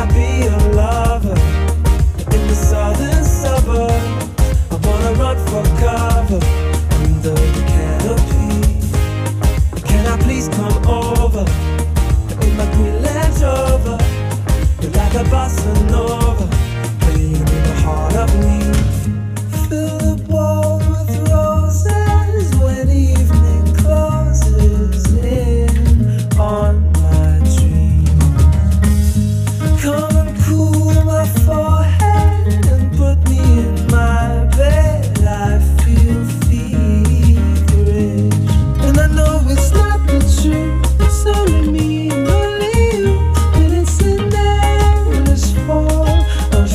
I be your lover in the southern suburbs? I wanna run for cover under the canopy. Can I please come over in my green Land Rover? You're like a bossa nova, playing in the heart of me. Fill the ball with roses when evening closes in on my dream. Come and cool my forehead and put me in my bed. I feel feverish, and I know it's not the truth. It's only me and only you, but it's an endless fall and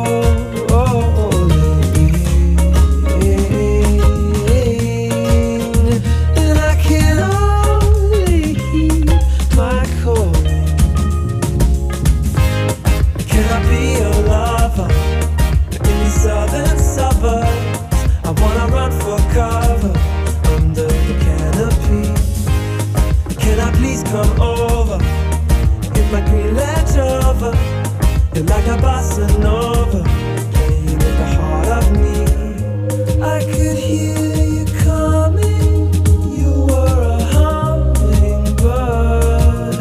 falling, and I can only heed my calling. Can I be your lover in the southern suburbs? I wanna run for cover under the canopy. Can I please come over in my green Land Rover? You're like a bossa nova, playing in the heart of me. I could hear you coming. You were a hummingbird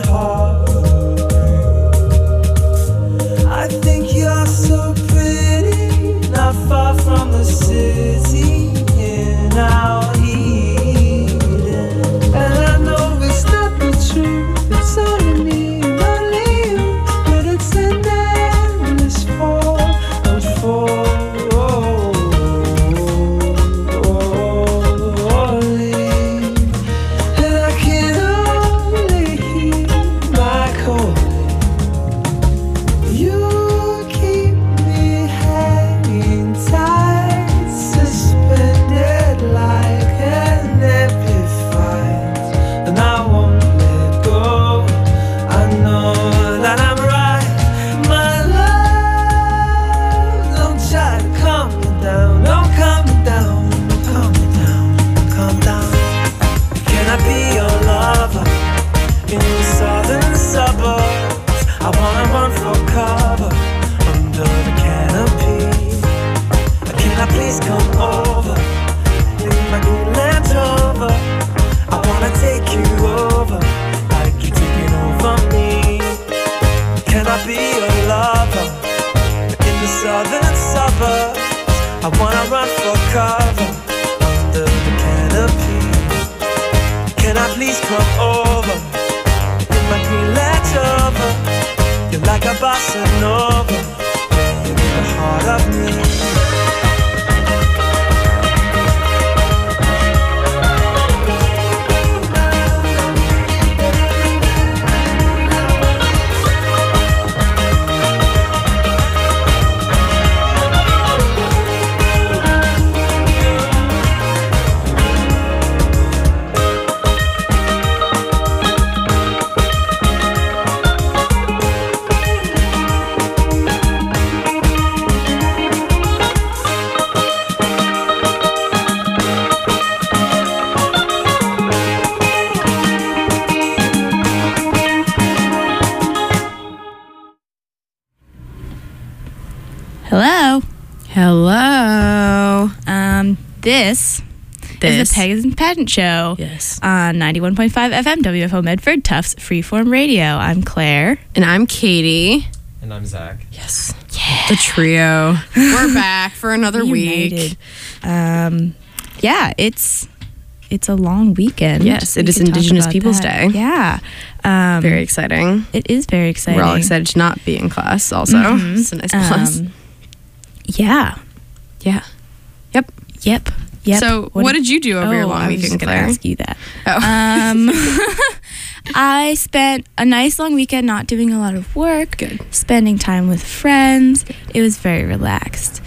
hovering. I think you're so pretty, not far from the city in our Eden. And I know it's not the truth, it's only me and only you, but it's an endless fall and falling, and I can only heed my calling. You keep me hanging tight, suspended like an epiphite, and I won't let go. I know that I'm right, my love. Don't try to calm me down, don't calm me down, calm me down, calm down. Can I be your lover in the southern suburbs? I wanna run for cover under the canopy. Can I please come over in my green Land Rover? I wanna take you over like you're taking over me. Can I be your lover in the southern suburbs? I wanna run for cover under the canopy. Can I please come over in my green Land Rover? You're like a bossa nova, playing in the heart of me. Hello. Hello. This is the Pegs and Pageant Show. Yes. On 91.5 FM, WFO Medford, Tufts Freeform Radio. I'm Claire. And I'm Katie. And I'm Zach. Yes. Yeah. The trio. We're back for another week. Yeah, it's a long weekend. Yes, it is Indigenous Peoples Day. Yeah. Very exciting. It is very exciting. We're all excited to not be in class also. Mm-hmm. It's a nice plus. Yeah. Yeah. Yep. So what did you do over your long weekend, Claire? I was just going to ask you that. Oh. I spent a nice long weekend not doing a lot of work. Good. Spending time with friends. It was very relaxed.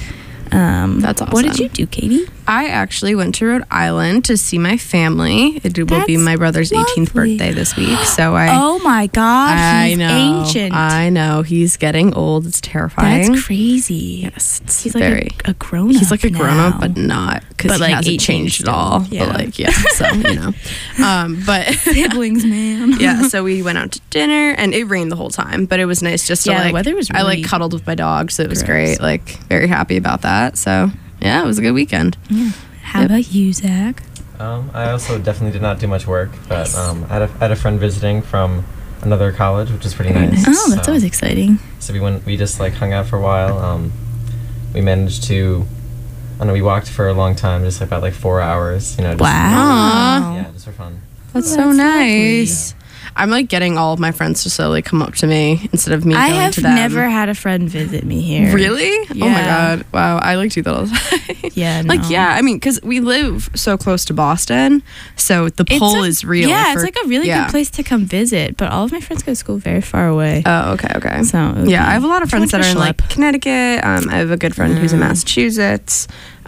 That's awesome. What did you do, Katie? I actually went to Rhode Island to see my family. It will be That's my brother's 18th lovely. birthday this week. So Oh my God, he's ancient. I know. He's getting old. It's terrifying. That's crazy. Yes, it's He's like very. a grown up. He's like a grown up, now. but not because But, he like, hasn't 18 changed at still. all. Yeah. But like, yeah, so but siblings, man. yeah, so we went out to dinner and it rained the whole time, but it was nice just to Yeah, the like. weather was I like really cuddled with my dog, so it was gross. great. Like very happy about that. So yeah, it was a good weekend. Yeah. How about you, Zach? I also definitely did not do much work, but I had a friend visiting from another college, which is pretty nice. Oh, that's always exciting. So we just like hung out for a while. We managed to, I don't know, we walked for a long time, just about like 4 hours. Just, Wow. Yeah, just for fun. That's Oh, so that's nice. I'm like getting all of my friends to slowly come up to me instead of me I going have to them. never had a friend visit me here. Really? Oh my Yeah. god! Wow, I like do that all the time. Yeah, Like no. yeah, I mean, because we live so close to Boston, so the It's pull a- is real. Yeah, for- it's like a really yeah. good place to come visit, but all of my friends go to school very far away. Oh, okay. So it would Yeah, be I have a lot of too friends much that of are a in like schlep. Connecticut. I have a good friend who's in Massachusetts.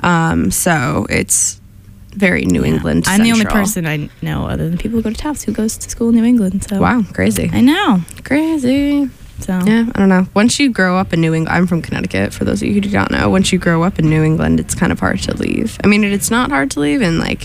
So it's very New England. I'm the only central. person I know other than people who go to Tufts who goes to school in New England. So Wow, crazy, I know. crazy. So Yeah, I don't know. Once you grow up in New England, I'm from Connecticut, for those of you who do not know. Once you grow up in New England, it's kind of hard to leave. I mean, it's not hard to leave, and like,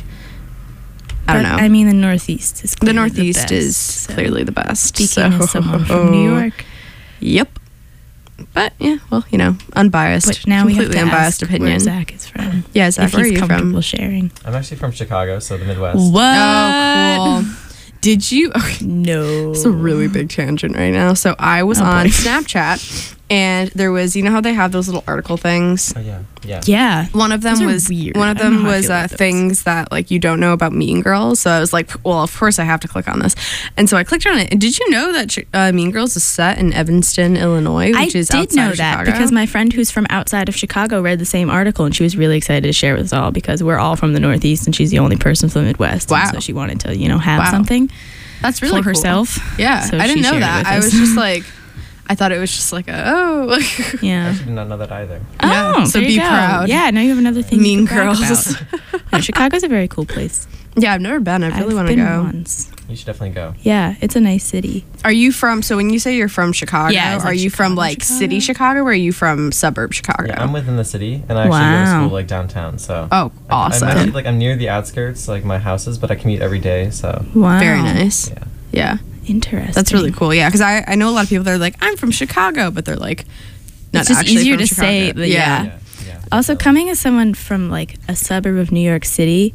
I don't But, know. I mean, the Northeast is The clearly Northeast best, is so clearly the best. Speaking as someone from New York, Yep. But yeah, well, unbiased. but now we have completely to unbiased ask where opinion. Zach is from. Yeah, Zach, If where are he's you comfortable from? sharing. I'm actually from Chicago, so the Midwest. What? Oh, cool. Did you? Okay. No. It's a really big tangent right now. So I was Oh, on boy. Snapchat, and there was, how they have those little article things. Oh yeah. Yeah. One of them Those are was weird. One of I don't know them how I was feel about those. things that like you don't know about Mean Girls. So I was like, well, of course I have to click on this, and so I clicked on it. And did you know that Mean Girls is set in Evanston, Illinois, which I is did outside know of that Chicago? because my friend who's from outside of Chicago read the same article and she was really excited to share it with us all because we're all from the Northeast and she's the only person from the Midwest. And Wow. so she wanted to, have Wow. something That's really for cool. herself. Yeah, So I she didn't know shared it that. with I us. was just like, I thought it was just like I Yeah. actually did not know that either. Yeah, Oh, so there you be go. proud. Yeah, now you have another thing. Mean you can brag Girls. about. No, Chicago's a very cool place. Yeah, I've never been. I really I've want to been go. once. You should definitely go. Yeah, it's a nice city. Are you from? So when you say you're from Chicago, Yeah, it's are like you from Chicago, like Chicago. city Chicago, or are you from suburb Chicago? Yeah, I'm within the city, and I actually go to Wow. school like downtown. So Oh, awesome. I'm actually I'm near the outskirts, like my house is, but I commute every day. So Wow. Very nice. yeah. Yeah, Interesting. that's really cool. Yeah, because I know a lot of people that are like, I'm from Chicago, but they're like, not It's just actually easier from to Chicago. say, but yeah. Yeah. Also, definitely. coming as someone from like a suburb of New York City,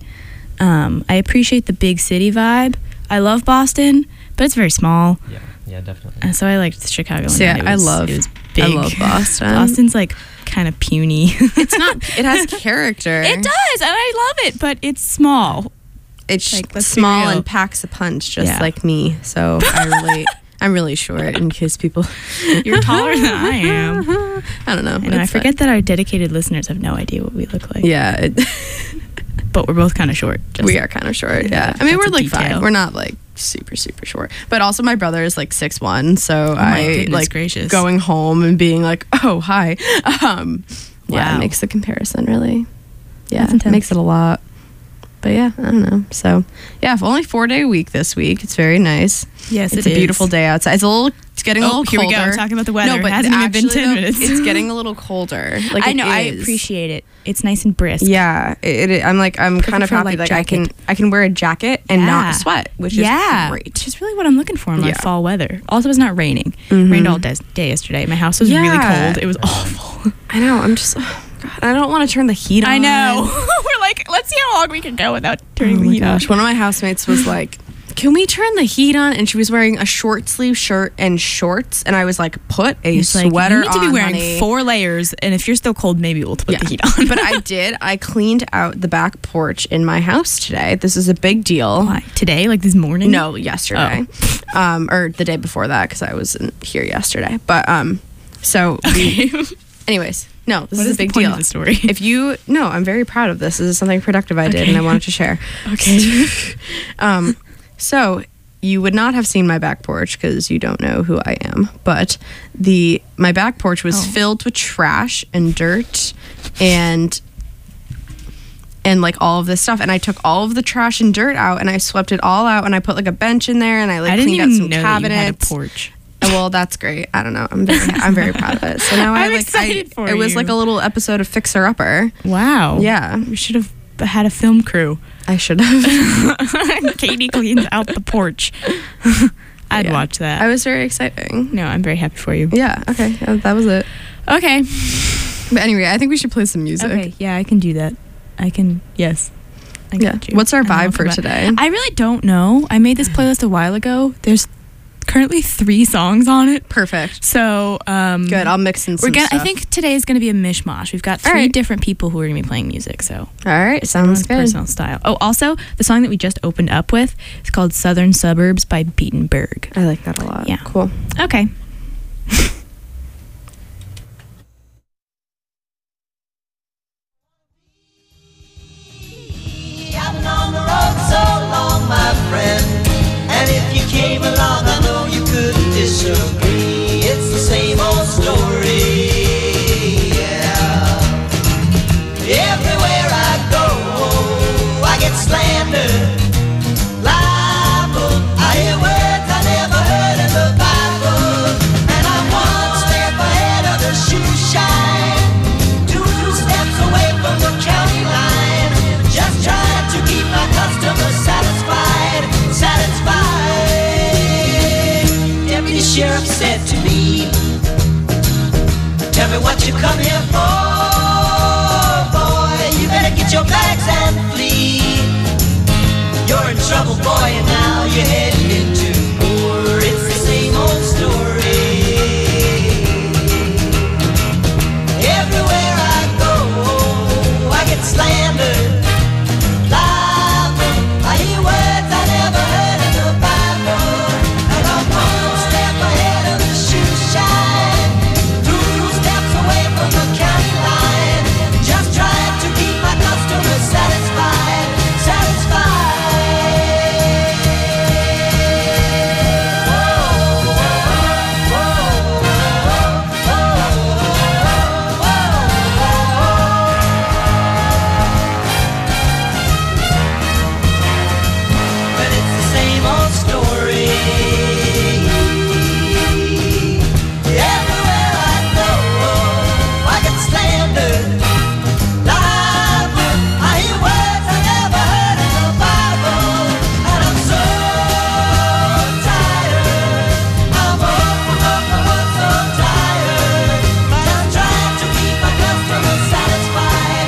I appreciate the big city vibe. I love Boston, but it's very small, Yeah, definitely. and so I liked Chicago. See, and I it love was big. Boston. Boston's like kind of puny. It's not. It has character. It does, and I love it, but it's small. It's Like, let's be small real. and packs a punch, just Yeah. like me. So I relate. I'm really short in case people. You're taller than I am. I don't know. And I It's forget that our dedicated listeners have no idea what we look like. fine. Yeah, But we're both kind of short. we are kind of short. Yeah, I mean that's we're a like detail. fine. We're not like super short. But also my brother is like 6'1", so my I goodness like gracious. going home and being like, oh hi. Yeah, Wow. it makes the comparison really. Yeah, That's it intense. makes it a lot. But yeah, I don't know. So yeah, only 4-day week this week. It's very nice. Yes, It's it a beautiful is. day outside. It's getting a little here colder. we go. Talking about the weather. No, but It hasn't even been actually, 10 though, minutes. It's getting a little colder. Like I it know. I is. appreciate it. It's nice and brisk. Yeah, I'm kind of for, happy. like, Like I can wear a jacket and Yeah. not sweat, which is great. Which is really what I'm looking for in Yeah. my fall weather. Also, it's not raining. Mhm. Rained all day yesterday. My house was really Yeah. cold. It was awful. I know. I'm just. Oh God, I don't want to turn the heat on. I know. We're like, let's see how long we can go without turning Oh the my heat on. gosh! One of my housemates was like, "Can we turn the heat on?" And she was wearing a short sleeve shirt and shorts, and I was like, "Put a It's like, sweater you need to be on, wearing honey." 4 layers, and if you're still cold, maybe we'll put the heat on. But I did. I cleaned out the back porch in my house today. This is a big deal. Why? Today, like this morning? No, yesterday, or the day before that, because I wasn't here yesterday. But so we, anyways, no, this What is is a big the point deal. of the story? If you, no, I'm very proud of this. This is something productive I did, Okay. and I wanted to share. Okay. So you would not have seen my back porch because you don't know who I am. But my back porch was filled with trash and dirt and like all of this stuff, and I took all of the trash and dirt out, and I swept it all out, and I put like a bench in there, and I like I didn't cleaned out even some know cabinets. that you had a porch. Well, that's great. I don't know. I'm very proud of it. So now I'm excited for it was you. like a little episode of Fixer Upper. Wow. Yeah. We should have had a film crew. I should have. Katie cleans out the porch. I'd Yeah. watch that. I was very exciting. No, I'm very happy for you. Yeah. Okay. That was it. Okay. But anyway, I think we should play some music. Okay. Yeah, I can do that. Yes. I Yeah. got you. What's our I know vibe what for about- today? I really don't know. I made this playlist a while ago. There's currently 3 songs on it. Perfect. So Good. I'll mix in some we're gonna. stuff. I think today is going to be a mishmash. We've got 3 right. different people who are going to be playing music. So All right. Sounds everyone's good. personal style. Oh, also the song that we just opened up with is called "Southern Suburbs" by Beatenberg. I like that a lot. Yeah. Cool. Okay. I've been on the road so long, my friend. And if you came along, I know you couldn't disagree. It's the same old story. Yeah. Everywhere I go, I get slandered, libeled. I hear words I never heard in the Bible. And I'm one step ahead of the shoe shine, 2 steps away from the county line. Just trying to keep my customers satisfied. Deputy Sheriff said to me, tell me what you come here for, boy. You better get your bags and flee. You're in trouble, boy, and now you're heading into war. It's the same old story. Everywhere I go, I get slandered, libeled. I hear words I never heard in the Bible. And I'm one step ahead of the shoe shine, 2 steps away from the county line. Just trying to keep my customers satisfied. But it's the same old story. Everywhere I go, I get slandered, libeled. I hear words I never heard in the Bible. And I'm so tired. I'm so tired. Just trying to keep my customers satisfied.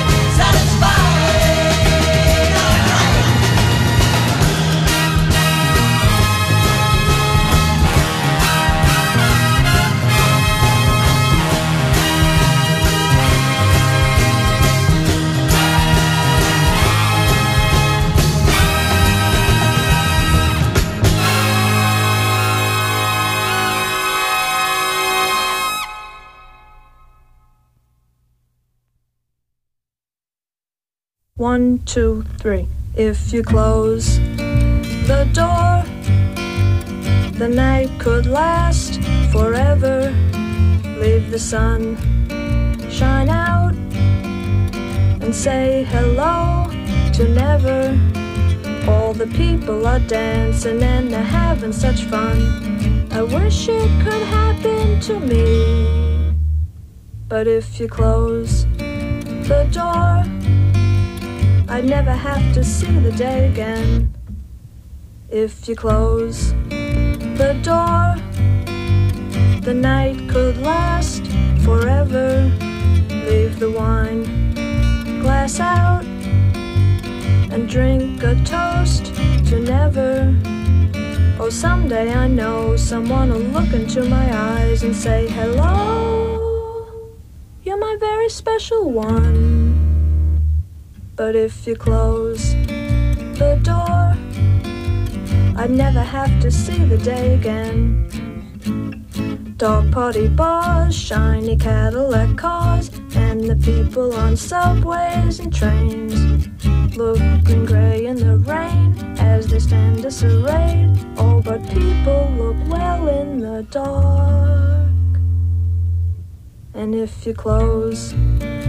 One, two, three. If you close the door, the night could last forever. Leave the sun shine out and say hello to never. All the people are dancing and they're having such fun. I wish it could happen to me. But if you close the door, I'd never have to see the day again. If you close the door, the night could last forever. Leave the wine glass out and drink a toast to never. Oh, someday I know someone will look into my eyes and say, hello, you're my very special one. But if you close the door, I'd never have to see the day again. Dog party bars, shiny Cadillac cars, and the people on subways and trains, looking gray in the rain as they stand disarrayed. Oh, but people look well in the dark. And if you close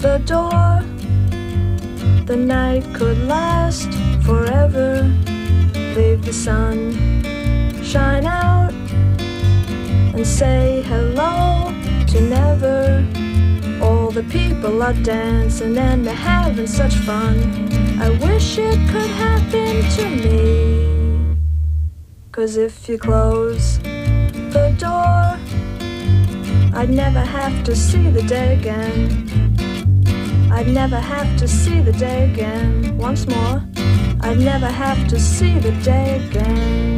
the door. The night could last forever. Leave the sun shine out and say hello to never. All the people are dancing and they're having such fun. I wish it could happen to me. 'Cause if you close the door, I'd never have to see the day again. I'd never have to see the day again. Once more, I'd never have to see the day again.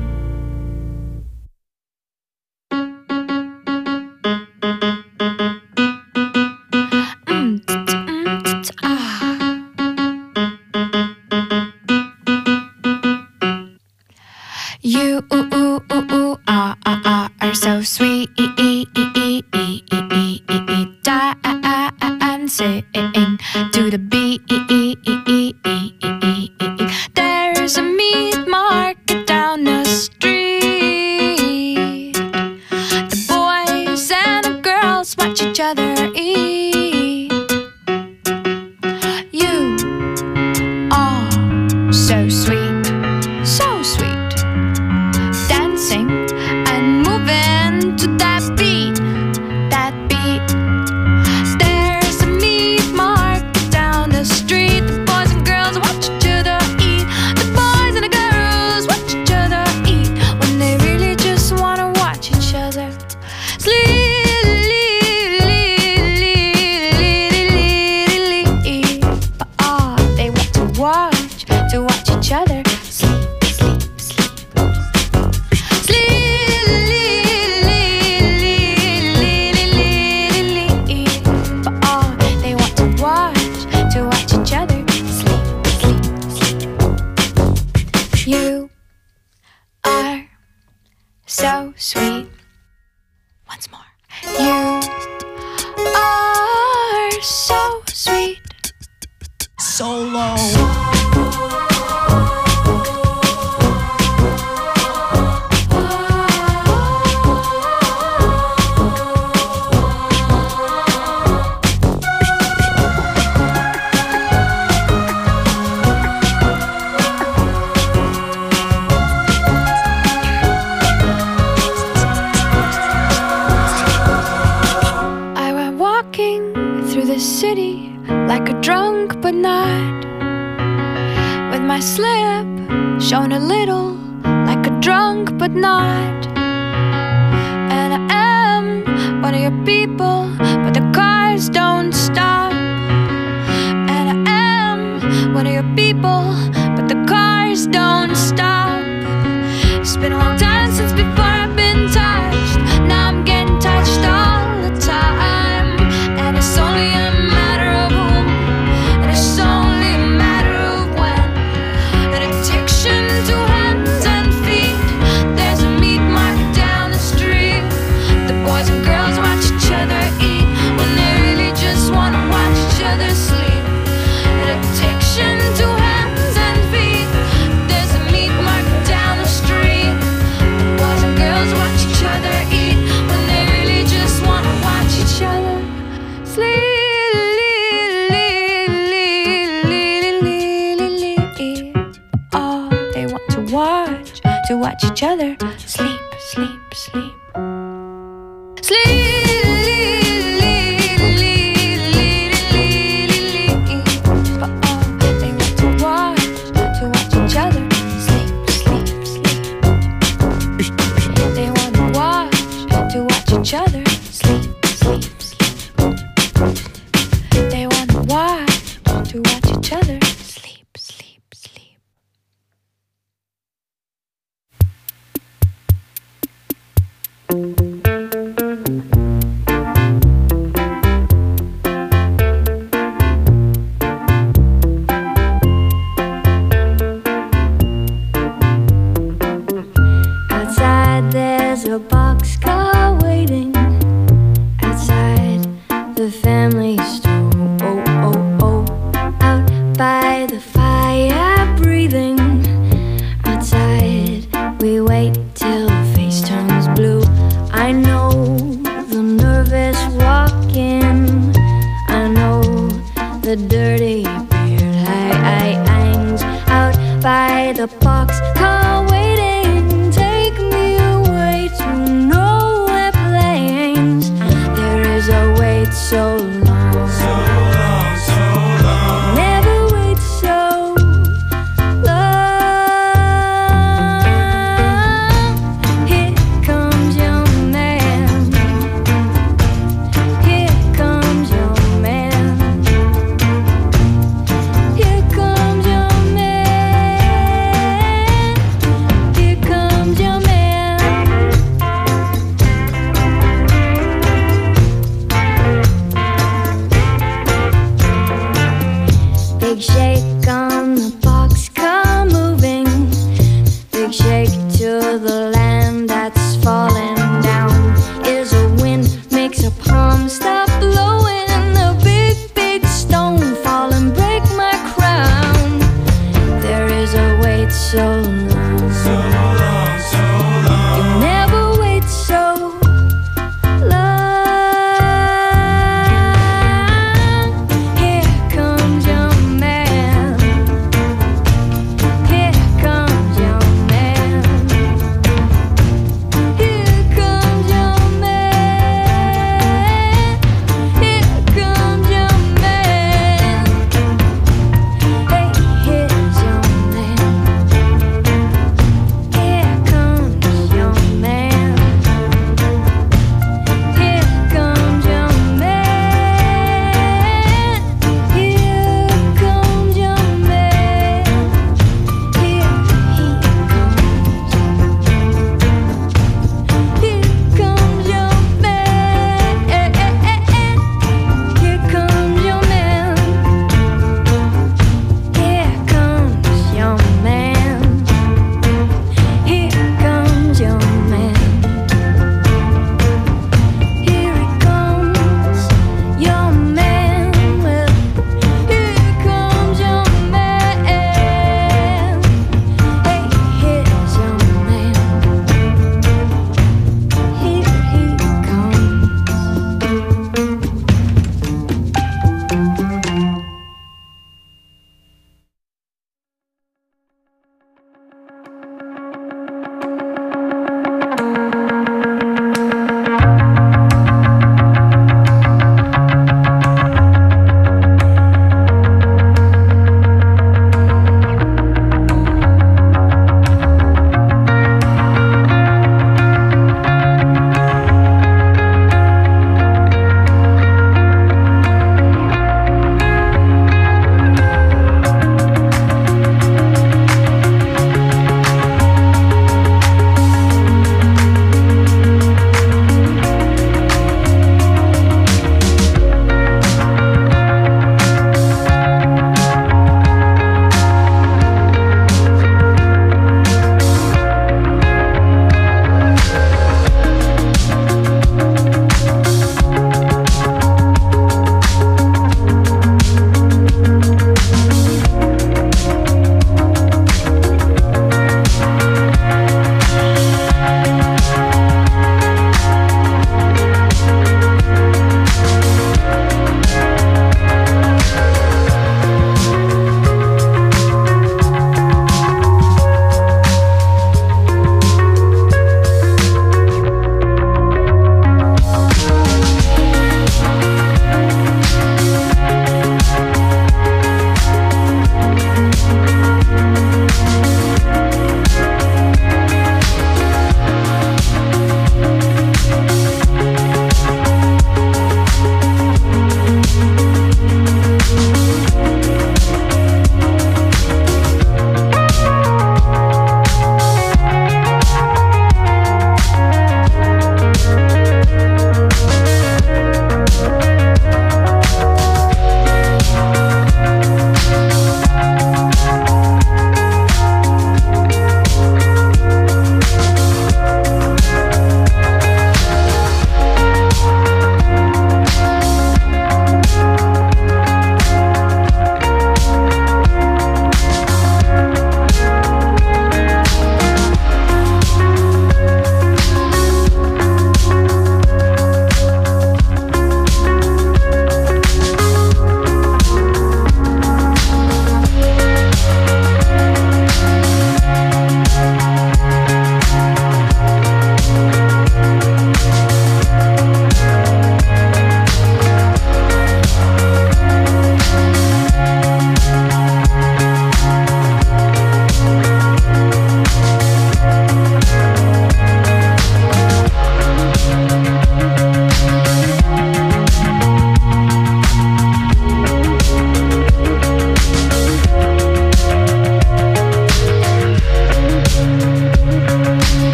You are so sweet, dancing to the beat. There's a meat market down the street. The boys and the girls watch each other eat. You are so sweet, so sweet, dancing and moving to that beat, that beat. There's a meat market down the street. The boys and girls watch each other eat. The boys and the girls watch each other eat when they really just wanna watch each other sleep. But they want to watch each other sleep, sleep, sleep. They want to watch each other sleep, sleep, sleep. You are so sweet. Once more. You are so sweet. Solo. I went walking through the city like a drunk but not, with my slip showing a little like a drunk but not. And I am one of your people, but the cars don't stop. And I am one of your people, but the cars don't stop. It's been a long time since before I've been touched. Now I'm getting touched all the time. And it's only a matter of whom, and it's only a matter of when. An addiction to hands and feet. There's a meat market down the street. The boys and girls watch each other eat when they really just wanna watch each other sleep. An addiction to hands and feet. There's a meat market down the street. The boys and girls watch each other eat when they really just wanna watch each other sleep. Oh, they want to watch each other sleep, sleep, sleep. But oh, they want to watch each other sleep, sleep, sleep. They want to watch each other sleep, sleep, sleep. They want to watch each other sleep, sleep, sleep. Outside there's a boxcar waiting. Outside the family store. Oh, oh, oh. Out by the fire breathing. Outside we wait till face turns blue. I know the nervous walking. I know shake, shake to the land that's falling down. Is a wind makes a palm stop blowing, a big, big stone fall and break my crown. There is a wait so long, so long, so long. You never wait so long. Here comes your man. Here comes your man.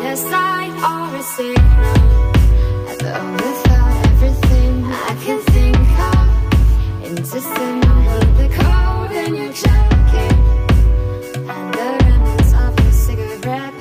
a sign or a signal. Though without everything I can think of, into symbol, the code in your jacket, and the remnants of a cigarette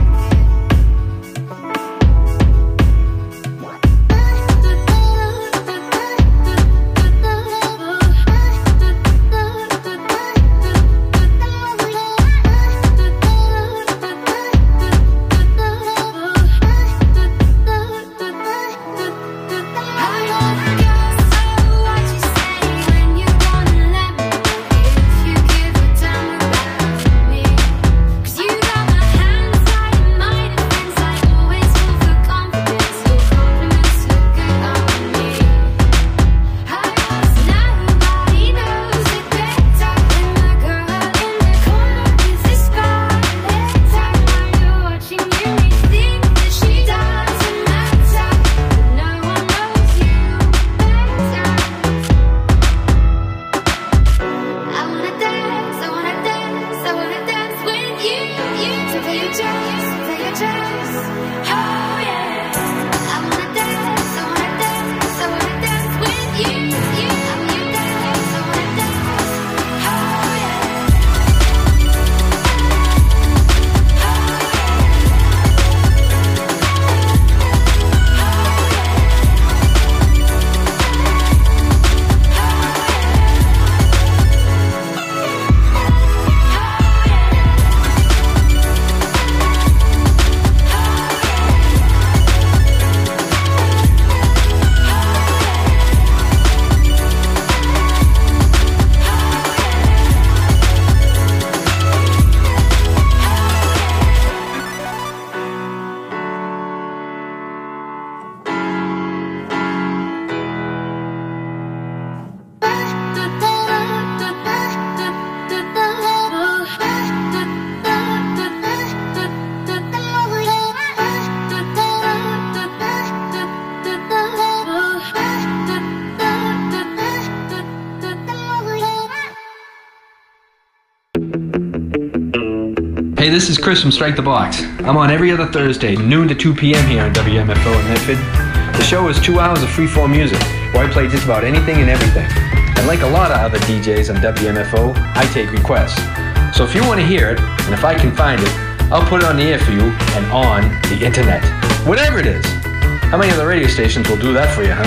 Hey, this is Chris from Strike the Box. I'm on every other Thursday, noon to 2 p.m. here on WMFO in Medford. The show is 2 hours of freeform music, where I play just about anything and everything. And like a lot of other DJs on WMFO, I take requests. So if you want to hear it, and if I can find it, I'll put it on the air for you and on the internet. Whatever it is. How many other radio stations will do that for you, huh?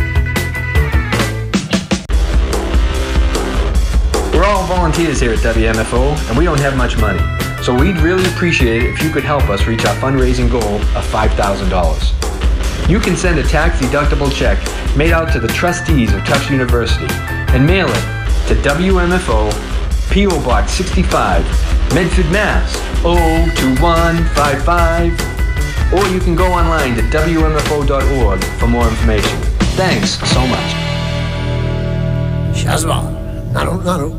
We're all volunteers here at WMFO, and we don't have much money. So we'd really appreciate it if you could help us reach our fundraising goal of $5,000. You can send a tax-deductible check made out to the trustees of Tufts University and mail it to WMFO, P.O. Box 65, Medford, Mass. 02155. Or you can go online to WMFO.org for more information. Thanks so much. Shazma, Nano.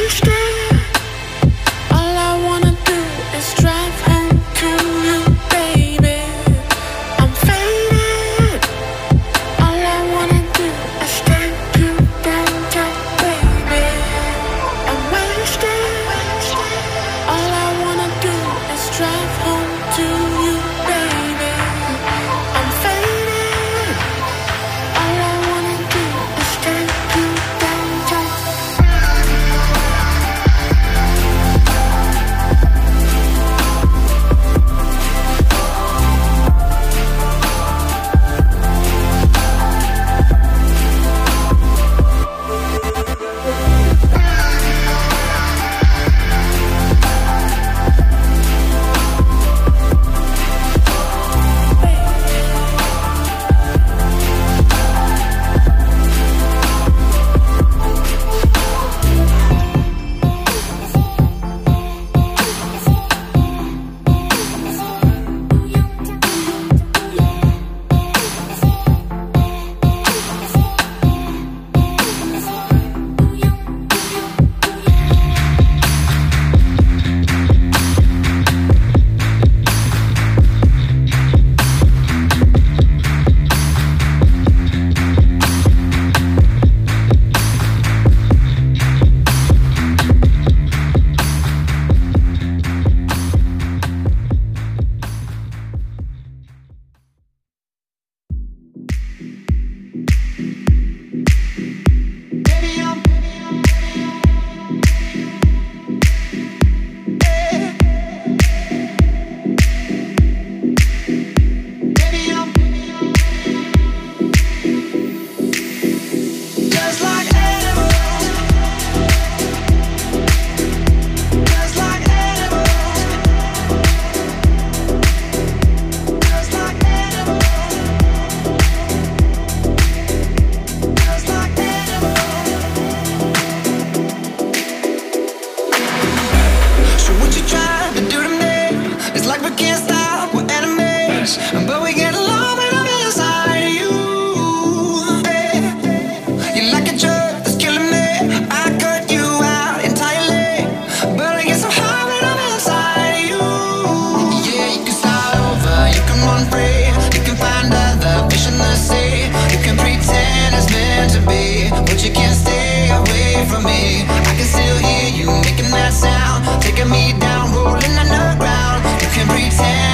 Taking me down, rolling underground. You can pretend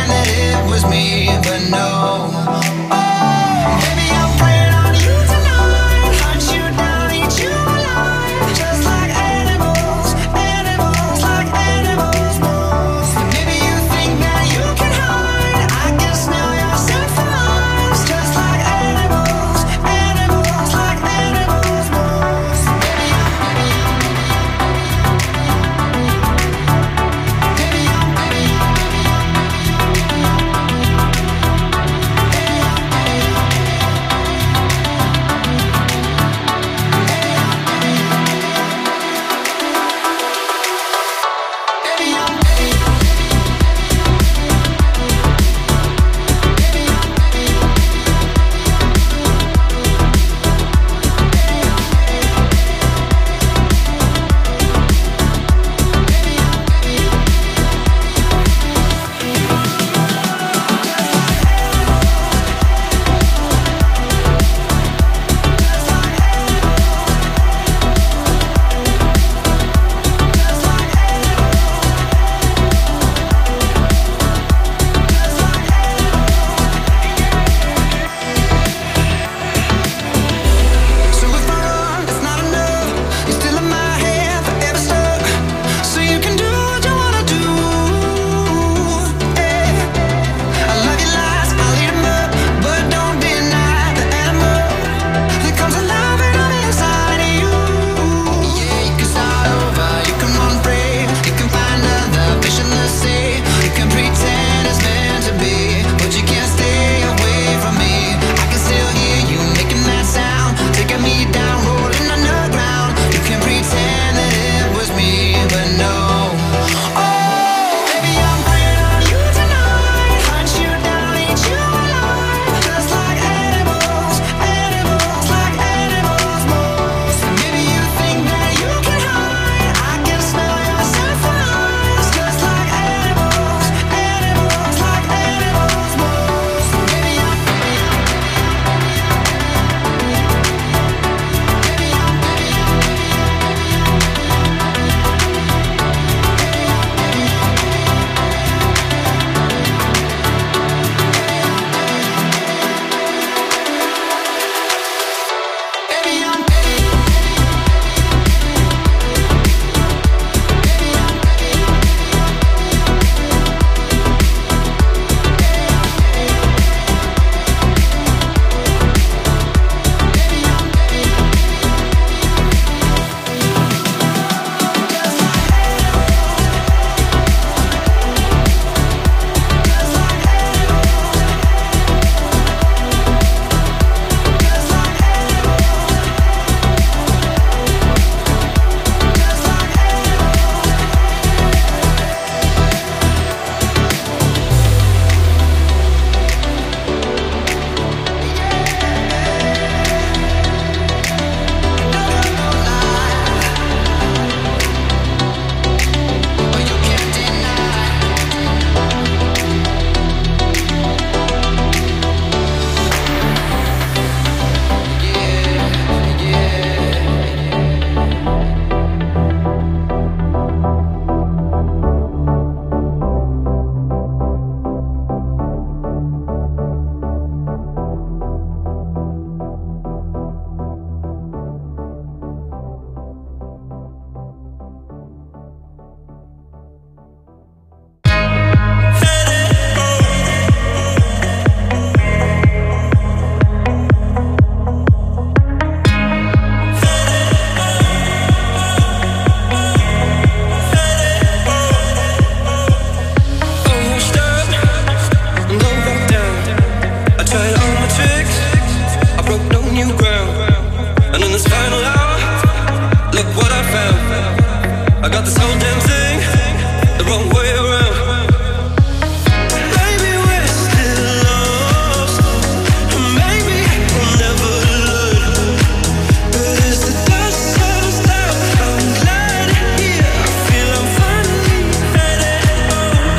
whole damn thing the wrong way around. Maybe we're still lost, maybe we'll never learn. But as the dust settles down, I'm glad you're here. I feel I'm finally headed home.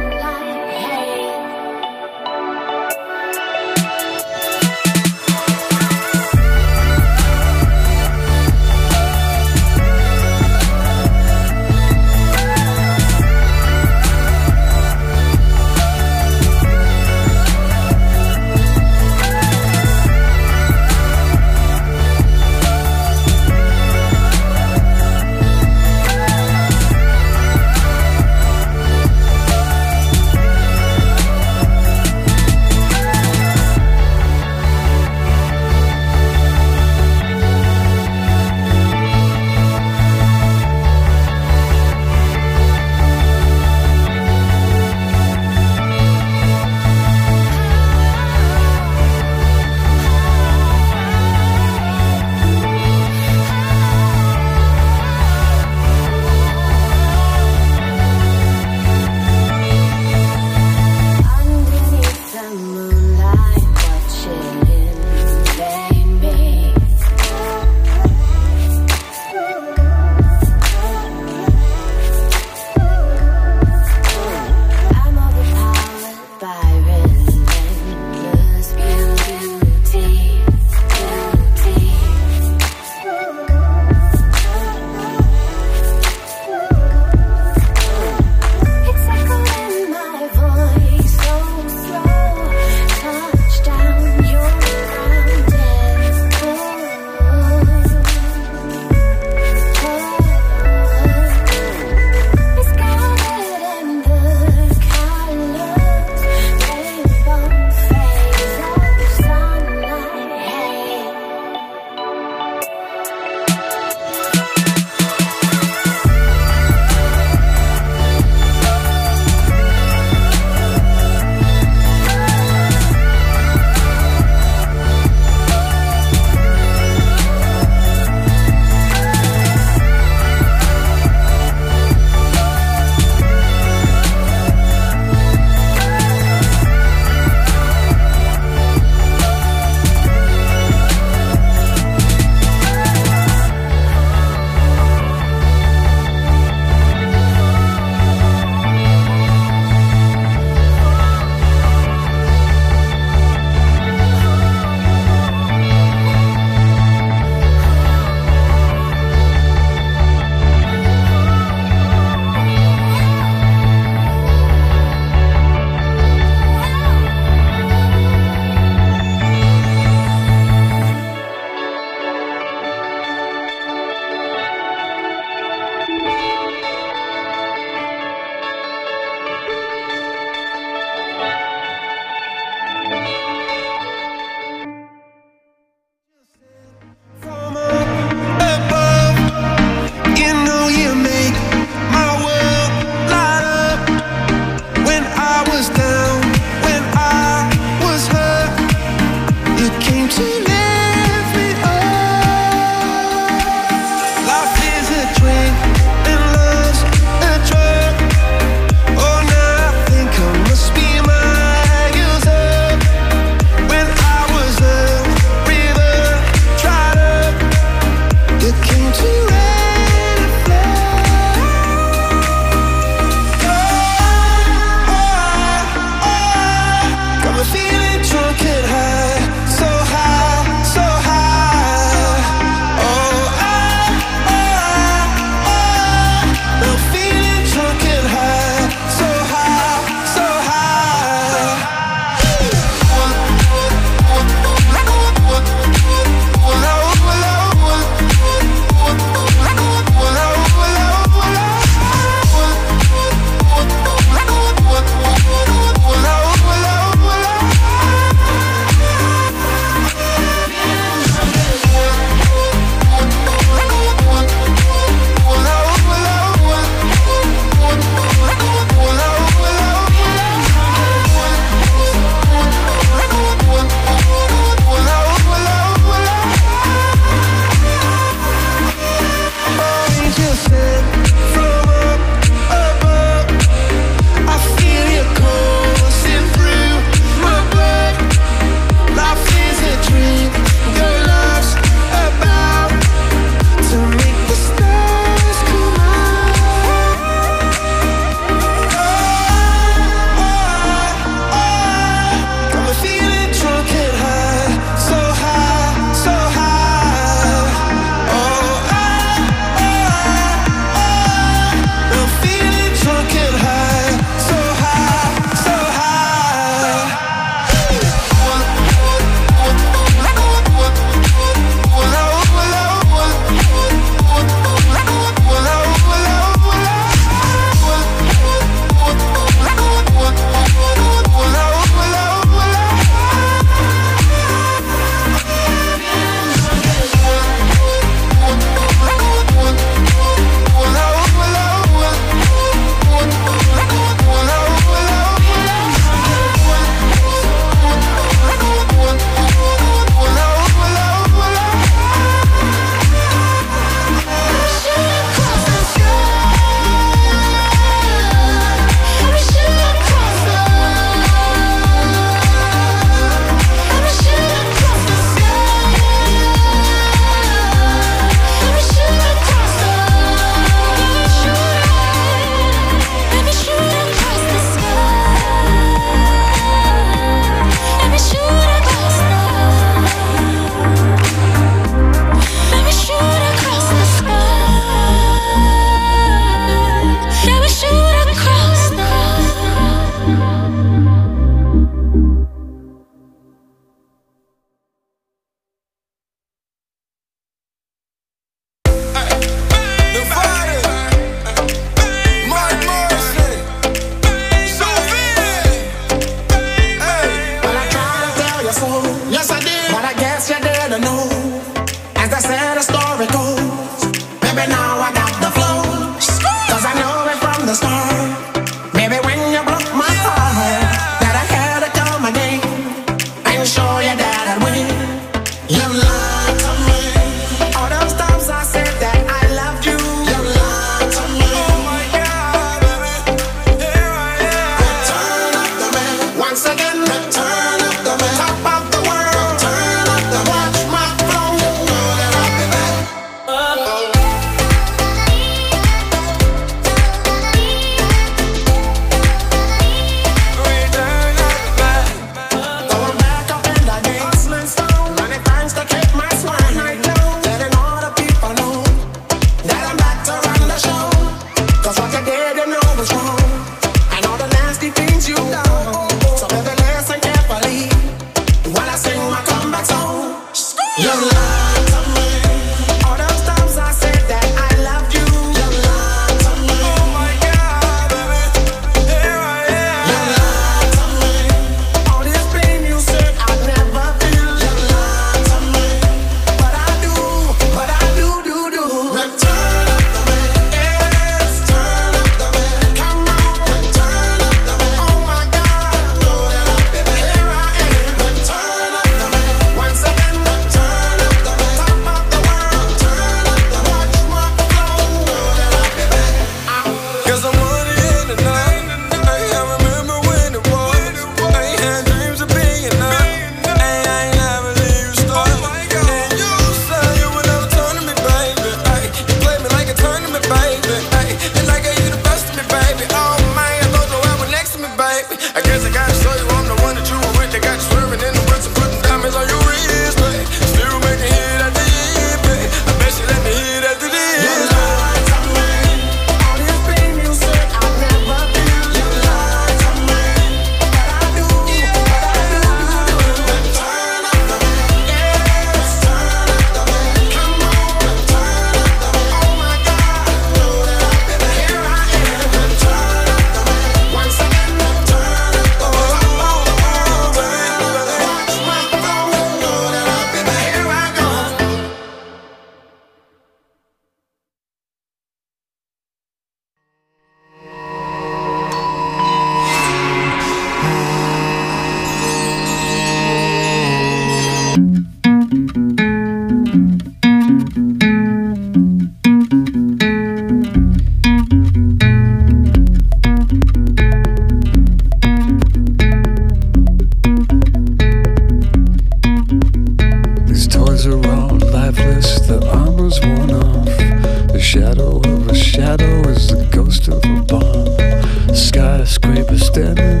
standing